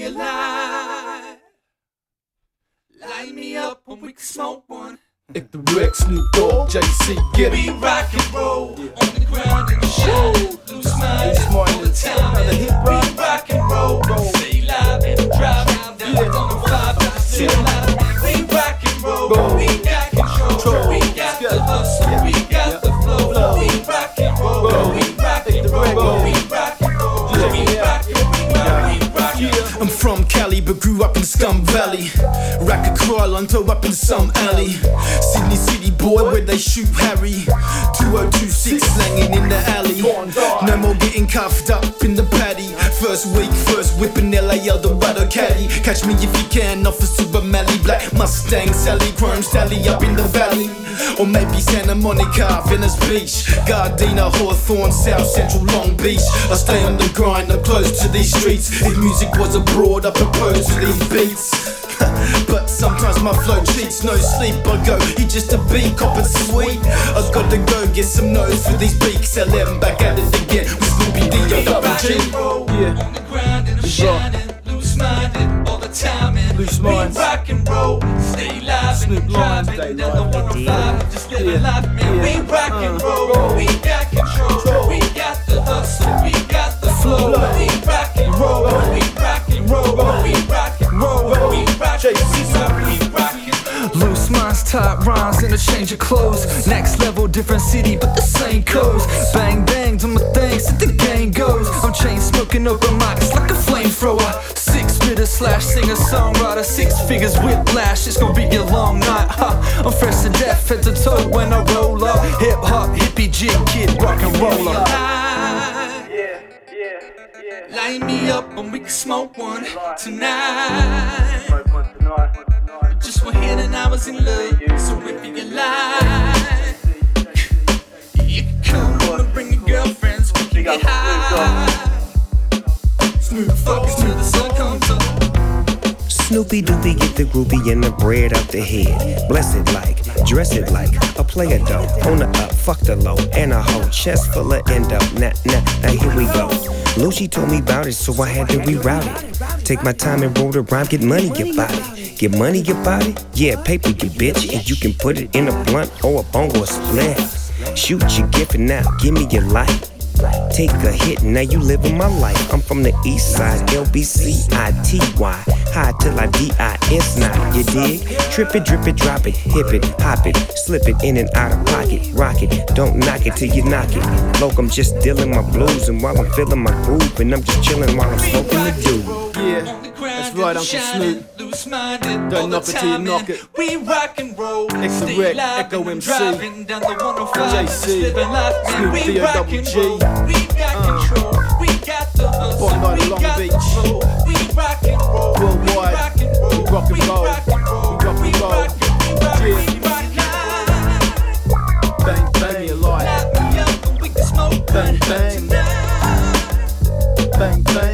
me alive. Light me up when we can smoke one. Ik de Rex, Snoop Dogg, JC, get We it. rock and roll on the ground and shine. Loose mind all the time. We rock and roll, stay live and drive down the 105 to the city line. We rock and roll, we got control. We got the hustle, we got the flow. We rock and roll, we rock and roll, we rock and roll. We rock and roll. I'm from Cali but grew up in Scum Valley. Rack a crawl until up in some alley. Sydney City boy where they shoot Harry. 2026 slanging in the alley. No more getting cuffed up in the paddy. First week, first whipping LA Eldorado caddy. Catch me if you can off a Super Mally. Black Mustang, Sally, Chrome Sally up in the valley. Or maybe Santa Monica, Venice Beach, Gardena, Hawthorne, South Central, Long Beach. I stay on the grind, I'm close to these streets. If music was abroad, I propose to these beats. But sometimes my flow cheats, no sleep I go, eat just a beat, cop it sweet. I gotta go get some notes for these beaks. LM back at it again with Snoopy D, double G. Yeah, on the ground and I'm shining, loose minded all the time. And Loose minds. we rock and roll, stay live Snoop and Lions, driving stay down the live. 105, just living Yeah. life, man. Yeah. We rock and roll, we got control, we got the hustle, we got the flow. We rock and roll, we rock and roll, we rock and roll, we rock and roll, we rock and roll. Loose minds, tight rhymes, and a change of clothes. Next level, different city, but the same codes. Bang bang, do my thing, so the game goes. I'm chain smoking open mics like a flamethrower. 6-spitter slash singer songwriter, 6 figures whiplash. It's gonna be a long night. I'm fresh to death, head to toe when I roll up. Hip hop, hippie, jig kid, rock and roller. Light me up and we can smoke one tonight. Just one hit and I was in love. So if you're alive, you can come home and bring your girlfriends. We can get high. Smooth focus till the sun comes up. Snoopy Doopy get the groupie and the bread out the head. Bless it like, dress it like a player dough. On the up, fuck the low, and a whole chest full of endo. Now here we go. Lucy told me about it, so I had to reroute it. Take my time and roll the rhyme, get money, get body. Get money, get body? Yeah, paper, you bitch. And you can put it in a blunt or a bongo or split. Shoot your gift and now give me your life. Take a hit, now you living my life. I'm from the east side, LBCITY. High till I DIS now, you dig? Trip it, drip it, drop it, hip it, hop it, slip it in and out of pocket, rock it, don't knock it till you knock it. Look, I'm just dealing my blues, and while I'm feeling my groove, and I'm just chilling while I'm smoking the dude. Yeah, that's right, Uncle Snoop. Don't knock it till you knock it. We rock and roll, Echo stay Rec, live Echo and MC, driving down the 105, just JC, living life, man. Snoop We D-O rock double and G. roll, we got control, we got the hustle, Bondi, we Long got Beach. the flow. We rock and roll, Worldwide. we rock and roll, We rock and we roll. rock and roll, We rock and we roll. rock and Yeah. we rock and Bang, bang me alive. light me up and we can smoke Bang, one bang. tonight. Bang, bang.